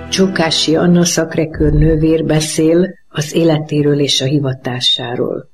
Csokási Anna Sacré-Cœur nővér beszél az életéről és a hivatásáról.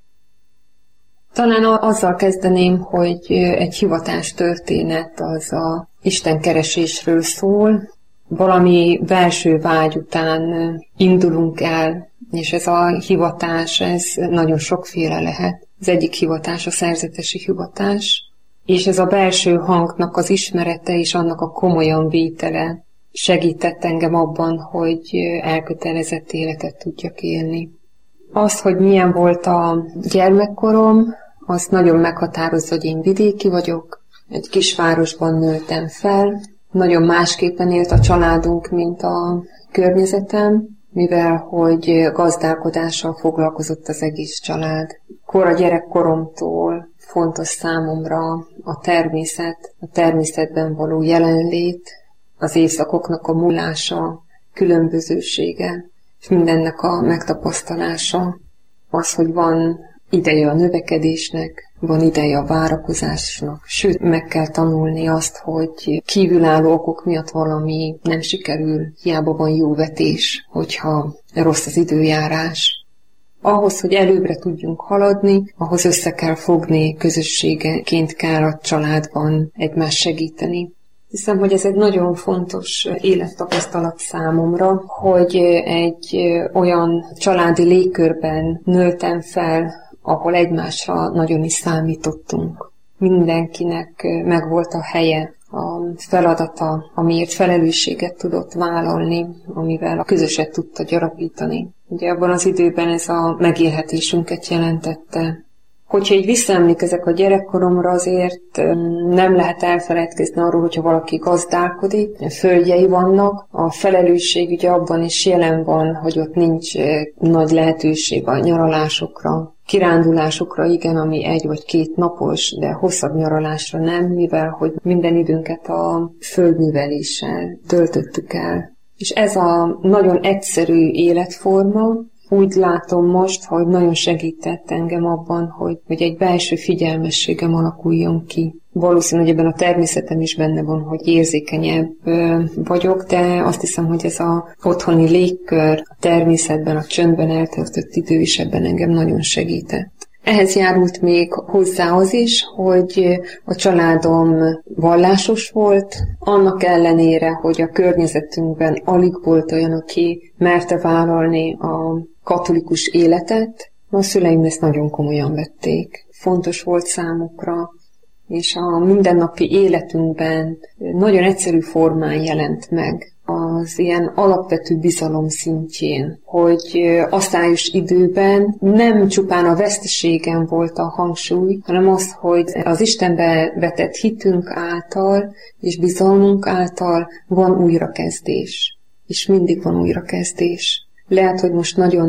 Talán azzal kezdeném, hogy egy hivatás történet az a istenkeresésről szól. Valami belső vágy után indulunk el, és ez a hivatás, ez nagyon sokféle lehet. Az egyik hivatás a szerzetesi hivatás, és ez a belső hangnak az ismerete és annak a komolyan vétele segített engem abban, hogy elkötelezett életet tudjak élni. Az, hogy milyen volt a gyermekkorom, az nagyon meghatározza, hogy én vidéki vagyok, egy kisvárosban nőttem fel, nagyon másképpen élt a családunk, mint a környezetem, mivel hogy gazdálkodással foglalkozott az egész család. Kora gyerekkoromtól fontos számomra a természet, a természetben való jelenlét, az évszakoknak a múlása, különbözősége, és mindennek a megtapasztalása, az, hogy van ideje a növekedésnek, van ideje a várakozásnak, sőt, meg kell tanulni azt, hogy kívülálló okok miatt valami nem sikerül, hiába van jó vetés, hogyha rossz az időjárás. Ahhoz, hogy előbbre tudjunk haladni, ahhoz össze kell fogni, közösségeként kell a családban egymást segíteni. Hiszem, hogy ez egy nagyon fontos élettapasztalat számomra, hogy egy olyan családi légkörben nőttem fel, ahol egymásra nagyon is számítottunk. Mindenkinek megvolt a helye, a feladata, amiért felelősséget tudott vállalni, amivel a közöset tudta gyarapítani. Ugye abban az időben ez a megélhetésünket jelentette. Hogyha így visszaemlékezek a gyerekkoromra, azért nem lehet elfeledkezni arról, hogyha valaki gazdálkodik, földjei vannak, a felelősség ugye abban is jelen van, hogy ott nincs nagy lehetőség a nyaralásokra, kirándulásokra igen, ami 1 vagy 2 napos, de hosszabb nyaralásra nem, mivel hogy minden időnket a földműveléssel töltöttük el. És ez a nagyon egyszerű életforma, úgy látom most, hogy nagyon segített engem abban, hogy egy belső figyelmességem alakuljon ki. Valószínű, hogy ebben a természetem is benne van, hogy érzékenyebb vagyok, de azt hiszem, hogy ez az otthoni légkör, a természetben, a csöndben eltöltött idő is ebben engem nagyon segített. Ehhez járult még hozzá az is, hogy a családom vallásos volt, annak ellenére, hogy a környezetünkben alig volt olyan, aki merte vállalni a katolikus életet, a szüleim ezt nagyon komolyan vették. Fontos volt számukra, és a mindennapi életünkben nagyon egyszerű formán jelent meg az ilyen alapvető bizalom szintjén, hogy asztályos időben nem csupán a veszteségen volt a hangsúly, hanem az, hogy az Istenbe vetett hitünk által és bizalmunk által van újrakezdés. És mindig van újrakezdés. Lehet, hogy most nagyon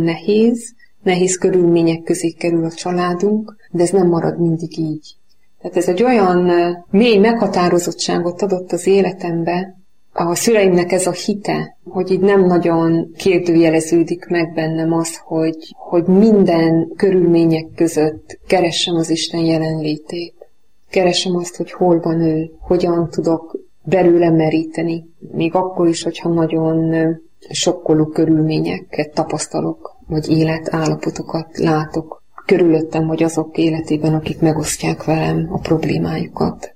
nehéz körülmények közé kerül a családunk, de ez nem marad mindig így. Tehát ez egy olyan mély meghatározottságot adott az életembe, a szüleimnek ez a hite, hogy így nem nagyon kérdőjeleződik meg bennem az, hogy minden körülmények között keressem az Isten jelenlétét. Keresem azt, hogy hol van ő, hogyan tudok belőle meríteni, még akkor is, hogyha nagyon sokkoló körülményeket tapasztalok, vagy életállapotokat látok körülöttem, vagy azok életében, akik megosztják velem a problémájukat.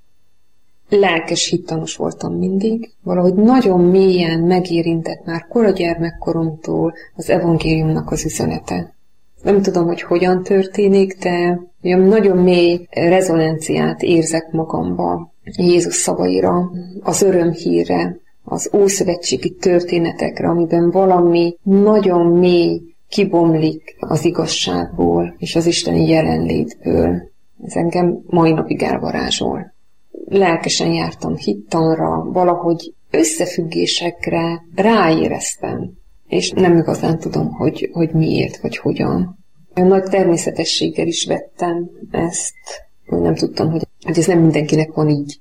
Lelkes hittanos voltam mindig, valahogy nagyon mélyen megérintett már kora gyermekkoromtól az evangéliumnak az üzenete. Nem tudom, hogy hogyan történik, de nagyon mély rezonanciát érzek magamba Jézus szavaira, az örömhírre, az ószövetségi történetekre, amiben valami nagyon mély kibomlik az igazságból és az isteni jelenlétből. Ez engem mai napig elvarázsol. Lelkesen jártam hittanra, valahogy összefüggésekre ráéreztem, és nem igazán tudom, hogy miért vagy hogyan. Nagy természetességgel is vettem ezt, hogy nem tudtam, hogy ez nem mindenkinek van így.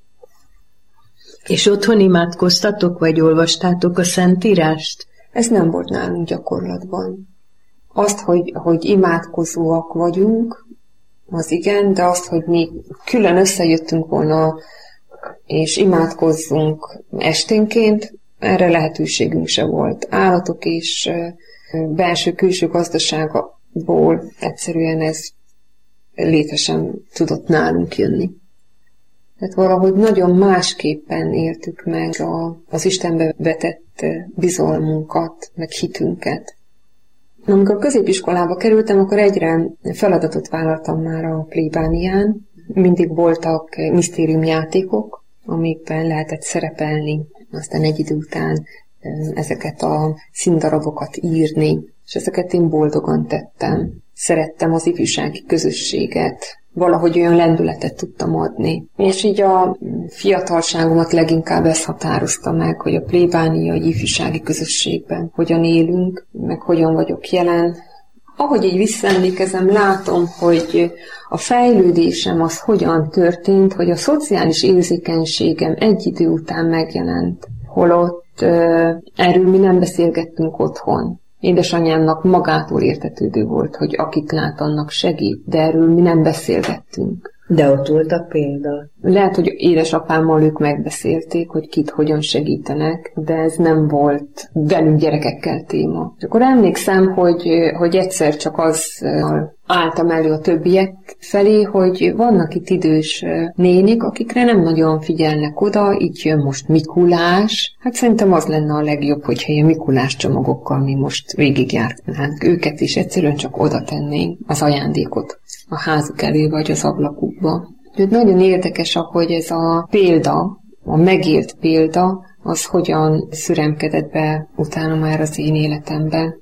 És otthon imádkoztatok, vagy olvastátok a Szentírást? Ez nem volt nálunk gyakorlatban. Azt, hogy imádkozóak vagyunk, az igen, de azt, hogy mi külön összejöttünk volna, és imádkozzunk esténként, erre lehetőségünk se volt. Állatok és belső-külső gazdaságból egyszerűen ez létre sem tudott nálunk jönni. Tehát valahogy nagyon másképpen éltük meg az Istenbe vetett bizalmunkat, meg hitünket. Amikor középiskolába kerültem, akkor egyre feladatot vállaltam már a plébánián. Mindig voltak misztériumjátékok, amikben lehetett szerepelni. Aztán egy idő után ezeket a színdarabokat írni, és ezeket én boldogan tettem. Szerettem az ifjúsági közösséget, valahogy olyan lendületet tudtam adni. És így a fiatalságomat leginkább ez határozta meg, hogy a plébániai ifjúsági közösségben hogyan élünk, meg hogyan vagyok jelen. Ahogy így visszaemlékezem, látom, hogy a fejlődésem az hogyan történt, hogy a szociális érzékenységem egy idő után megjelent, holott erről mi nem beszélgettünk otthon. Édesanyámnak magától értetődő volt, hogy akit lát, annak segít, de erről mi nem beszélgettünk. De ott volt a példa. Lehet, hogy édesapámmal ők megbeszélték, hogy kit hogyan segítenek, de ez nem volt velünk gyerekekkel téma. És akkor emlékszem, hogy egyszer csak az álltam elő a többiek felé, hogy vannak itt idős nénik, akikre nem nagyon figyelnek oda, így jön most Mikulás. Hát szerintem az lenne a legjobb, hogyha ilyen Mikulás csomagokkal mi most végigjárnánk őket, és egyszerűen csak oda tennénk az ajándékot a házuk elé vagy az ablakukba. Úgyhogy nagyon érdekes, ahogy ez a példa, a megélt példa, az hogyan szüremkedett be utána már az én életemben.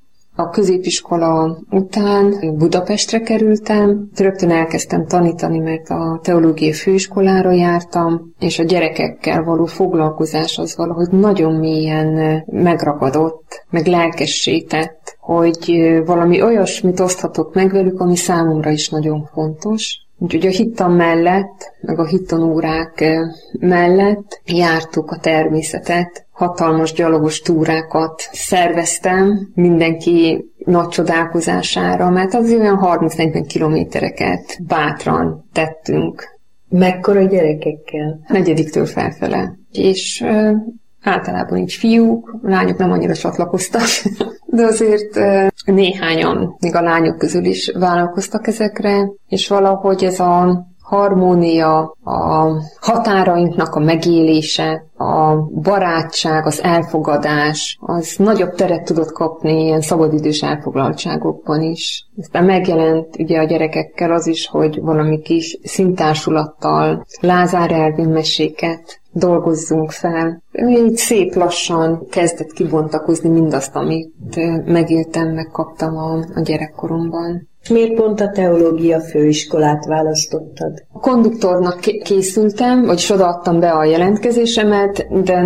A középiskola után Budapestre kerültem, rögtön elkezdtem tanítani, mert a teológiai főiskolára jártam, és a gyerekekkel való foglalkozás az valahogy nagyon mélyen megragadott, meg lelkessé tett, hogy valami olyasmit oszthatok meg velük, ami számomra is nagyon fontos. Úgyhogy a hittan mellett, meg a hittanórák mellett jártuk a természetet, hatalmas gyalogos túrákat szerveztem mindenki nagy csodálkozására, mert az olyan 30-40 kilométereket bátran tettünk. Mekkora gyerekekkel? 4-től felfele. És általában így fiúk, lányok nem annyira csatlakoztak, de azért néhányan, még a lányok közül is vállalkoztak ezekre, és valahogy ez a harmónia, a határainknak a megélése, a barátság, az elfogadás, az nagyobb teret tudott kapni ilyen szabadidős elfoglaltságokban is. Aztán megjelent ugye a gyerekekkel az is, hogy valami kis színtársulattal Lázár Ervin meséket dolgozzunk fel. Így szép lassan kezdett kibontakozni mindazt, amit megéltem, megkaptam a gyerekkoromban. Miért pont a teológia főiskolát választottad? A konduktornak készültem, vagyis odaadtam be a jelentkezésemet, de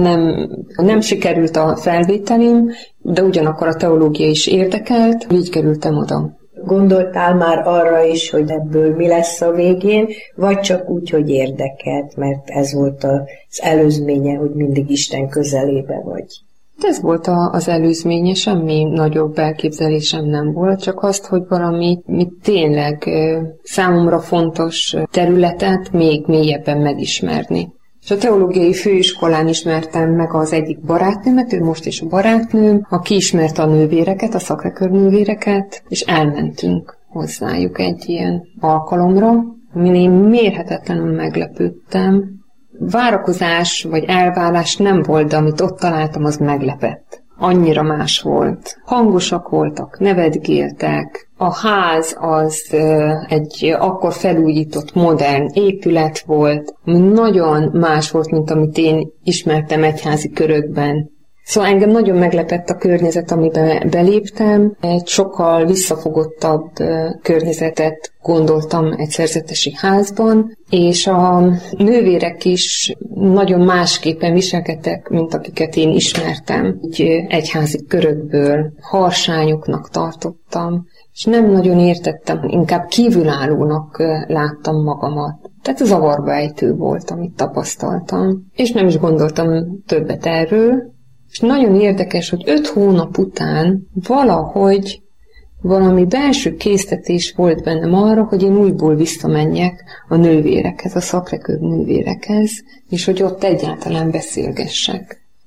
nem sikerült a felvételim, de ugyanakkor a teológia is érdekelt, így kerültem oda. Gondoltál már arra is, hogy ebből mi lesz a végén, vagy csak úgy, hogy érdekelt, mert ez volt az előzménye, hogy mindig Isten közelébe vagy? Ez volt az előzménye, semmi nagyobb elképzelésem nem volt, csak azt, hogy valami tényleg számomra fontos területet még mélyebben megismerni. És a teológiai főiskolán ismertem meg az egyik barátnőmet, ő most is a barátnőm, aki ismerte a nővéreket, a Sacré-Cœur nővéreket, és elmentünk hozzájuk egy ilyen alkalomra, amin én mérhetetlenül meglepődtem. Várakozás vagy elvárás nem volt, de amit ott találtam, az meglepett. Annyira más volt. Hangosak voltak, nevetgéltek. A ház az egy akkor felújított, modern épület volt, ami nagyon más volt, mint amit én ismertem egyházi körökben. Szóval engem nagyon meglepett a környezet, amiben beléptem. Egy sokkal visszafogottabb környezetet gondoltam egy szerzetesi házban, és a nővérek is nagyon másképpen viselkedtek, mint akiket én ismertem. Így egyházi körökből harsányoknak tartottam, és nem nagyon értettem, inkább kívülállónak láttam magamat. Tehát zavarba ejtő volt, amit tapasztaltam. És nem is gondoltam többet erről. És nagyon érdekes, hogy 5 hónap után valahogy valami belső késztetés volt bennem arra, hogy én újból visszamenjek a nővérekhez, a Sacré-Cœur nővérekhez, és hogy ott egyáltalán beszélgessek.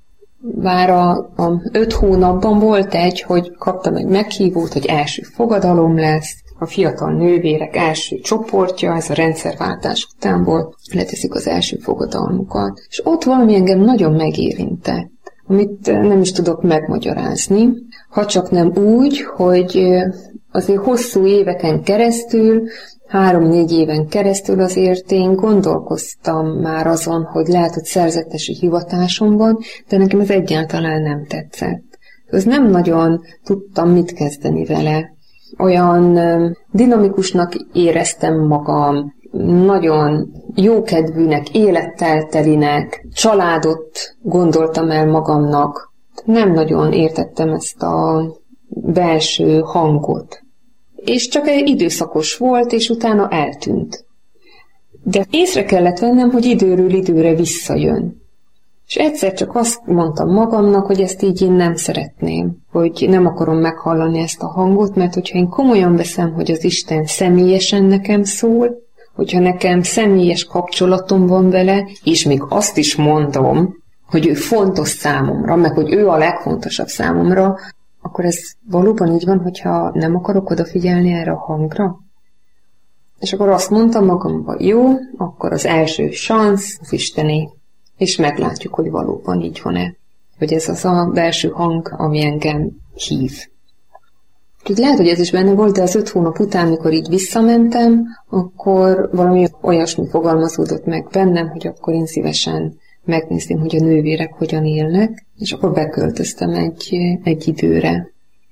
Bár a 5 hónapban volt hogy kaptam egy meghívót, hogy első fogadalom lesz, a fiatal nővérek első csoportja, ez a rendszerváltás után volt, leteszik az első fogadalmukat, és ott valami engem nagyon megérintett, amit nem is tudok megmagyarázni, ha csak nem úgy, hogy azért hosszú éveken keresztül, 3-4 éven keresztül azért én gondolkoztam már azon, hogy lehet, hogy szerzetesi hivatásom van, de nekem ez egyáltalán nem tetszett. Ez nem nagyon tudtam mit kezdeni vele. Olyan dinamikusnak éreztem magam, nagyon jókedvűnek, élettel telinek, családot gondoltam el magamnak. Nem nagyon értettem ezt a belső hangot. És csak egy időszakos volt, és utána eltűnt. De észre kellett vennem, hogy időről időre visszajön. És egyszer csak azt mondtam magamnak, hogy ezt így én nem szeretném, hogy nem akarom meghallani ezt a hangot, mert hogyha én komolyan veszem, hogy az Isten személyesen nekem szól, hogyha nekem személyes kapcsolatom van vele, és még azt is mondom, hogy ő fontos számomra, meg hogy ő a legfontosabb számomra, akkor ez valóban így van, hogyha nem akarok odafigyelni erre a hangra? És akkor azt mondtam magamban, jó, akkor az első szansz az Istené, és meglátjuk, hogy valóban így van-e. Hogy ez az a belső hang, ami engem hív. Úgyhogy lehet, hogy ez is benne volt, de az 5 hónap után, mikor így visszamentem, akkor valami olyasmi fogalmazódott meg bennem, hogy akkor én szívesen megnézném, hogy a nővérek hogyan élnek, és akkor beköltöztem egy időre.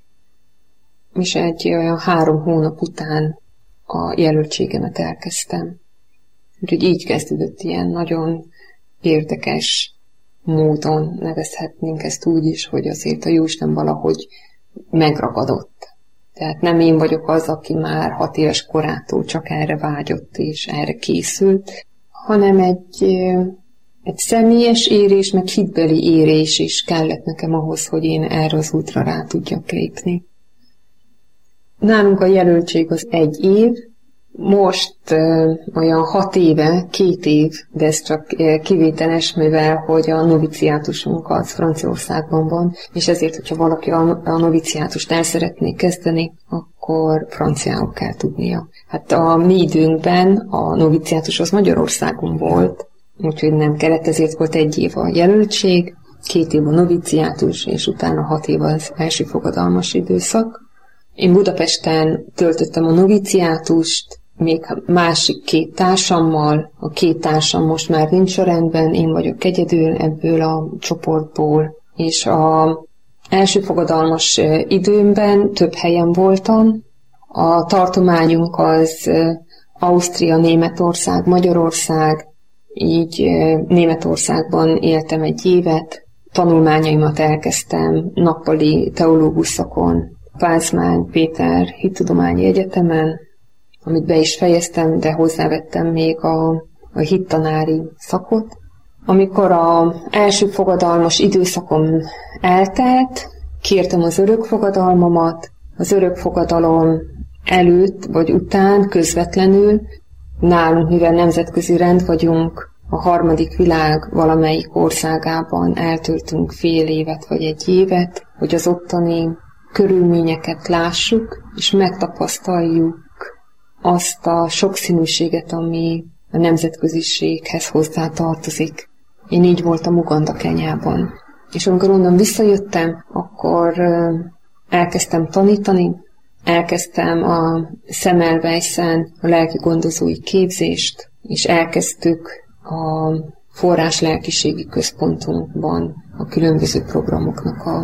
És olyan 3 hónap után a jelöltségemet elkezdtem. Úgyhogy így kezdődött ilyen nagyon érdekes módon, nevezhetnénk ezt úgy is, hogy azért a Jóisten valahogy megragadott. Tehát nem én vagyok az, aki már 6 éves korától csak erre vágyott és erre készült, hanem egy személyes érés, meg hitbeli érés is kellett nekem ahhoz, hogy én erre az útra rá tudjak lépni. Nálunk a jelöltség az 1 év, most olyan 6 éve, 2 év, de ez csak kivételes, mivel hogy a noviciátusunk az Franciaországban van, és ezért, hogyha valaki a noviciátust el szeretné kezdeni, akkor franciául kell tudnia. Hát a mi időnkben a noviciátus az Magyarországon volt, úgyhogy nem kellett, ezért volt 1 év a jelöltség, 2 év a noviciátus, és utána 6 év az első fogadalmas időszak. Én Budapesten töltöttem a noviciátust, még másik 2 társammal, a 2 társam most már nincs a rendben, én vagyok egyedül ebből a csoportból, és az első fogadalmas időmben több helyen voltam. A tartományunk az Ausztria, Németország, Magyarország, így Németországban éltem 1 évet, tanulmányaimat elkezdtem nappali teológus szakon, Pázmány Péter Hittudományi Egyetemen, amit be is fejeztem, de hozzávettem még a hittanári szakot. Amikor az első fogadalmas időszakom eltelt, kértem az örökfogadalmamat, az örökfogadalom előtt vagy után közvetlenül, nálunk, mivel nemzetközi rend vagyunk, a 3. világ valamelyik országában eltöltünk fél évet vagy 1 évet, hogy az ottani körülményeket lássuk, és megtapasztaljuk azt a sokszínűséget, ami a nemzetköziséghez hozzá tartozik. Én így voltam Uganda, Kenyában. És amikor onnan visszajöttem, akkor elkezdtem tanítani, elkezdtem a Semmelweisen a lelki gondozói képzést, és elkezdtük a forrás lelkiségi központunkban a különböző programoknak a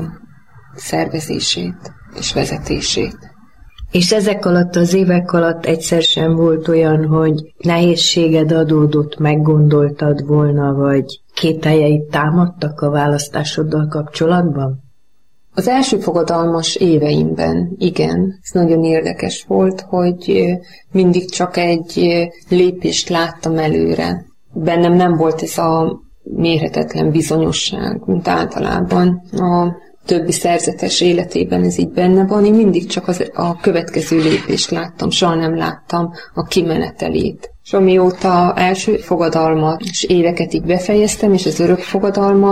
szervezését és vezetését. És ezek alatt az évek alatt egyszer sem volt olyan, hogy nehézséged adódott, meggondoltad volna, vagy kételjeid támadtak a választásoddal kapcsolatban? Az első fogadalmas éveimben, igen, ez nagyon érdekes volt, hogy mindig csak egy lépést láttam előre. Bennem nem volt ez a mérhetetlen bizonyosság, mint általában a többi szerzetes életében ez így benne van. Én mindig csak a következő lépést láttam, soha nem láttam a kimenetelét. És amióta első fogadalmat és éveket így befejeztem, és az örök fogadalmat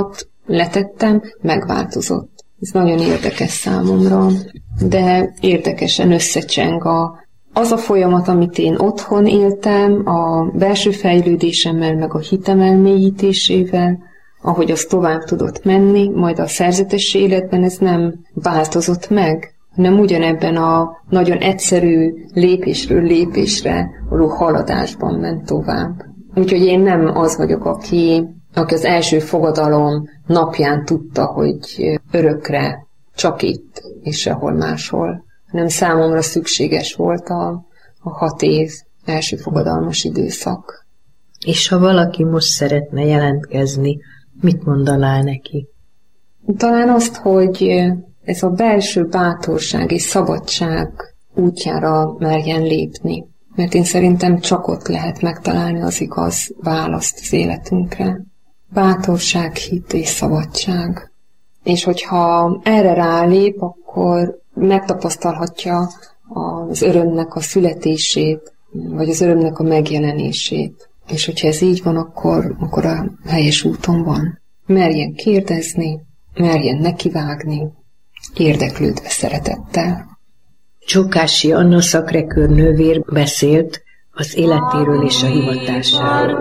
letettem, megváltozott. Ez nagyon érdekes számomra, de érdekesen összecseng az a folyamat, amit én otthon éltem, a belső fejlődésemmel, meg a hitem elmélyítésével, ahogy az tovább tudott menni, majd a szerzetes életben ez nem változott meg, hanem ugyanebben a nagyon egyszerű lépésről lépésre való haladásban ment tovább. Úgyhogy én nem az vagyok, aki az első fogadalom napján tudta, hogy örökre csak itt és sehol máshol, hanem számomra szükséges volt a 6 év első fogadalmas időszak. És ha valaki most szeretne jelentkezni, mit mondanál neki? Talán azt, hogy ez a belső bátorság és szabadság útjára merjen lépni. Mert én szerintem csak ott lehet megtalálni az igaz választ az életünkre. Bátorság, hit és szabadság. És hogyha erre rálép, akkor megtapasztalhatja az örömnek a születését, vagy az örömnek a megjelenését. És hogyha ez így van, akkor a helyes úton van. Merjen kérdezni, merjen nekivágni, érdeklődve szeretettel. Csókási Anna szakrekőr nővér beszélt az életéről és a hivatásáról.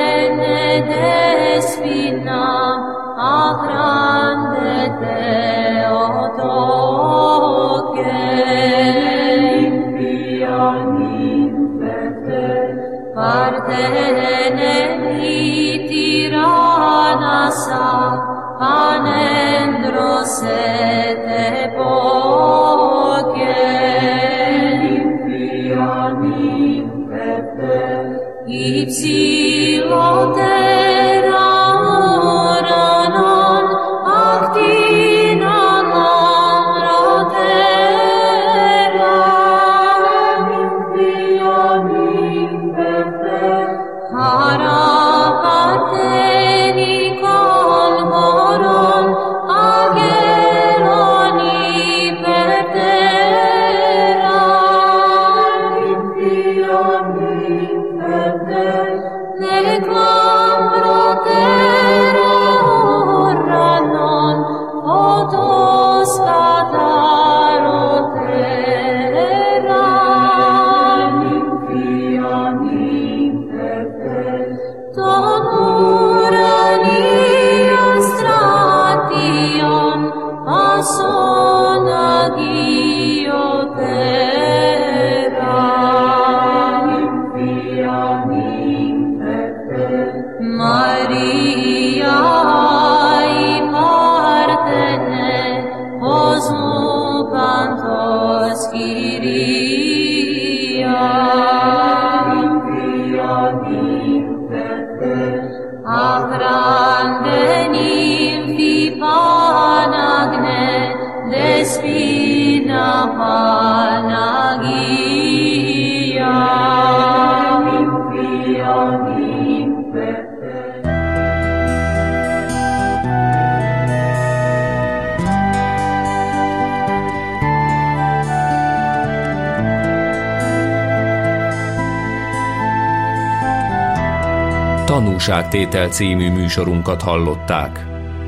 Tanúságtétel című műsorunkat hallották.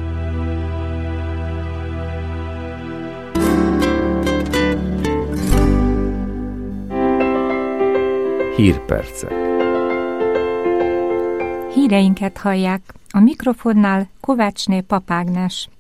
Hírpercek. Híreinket hallják. A mikrofonnál Kovácsné Pap Ágnes.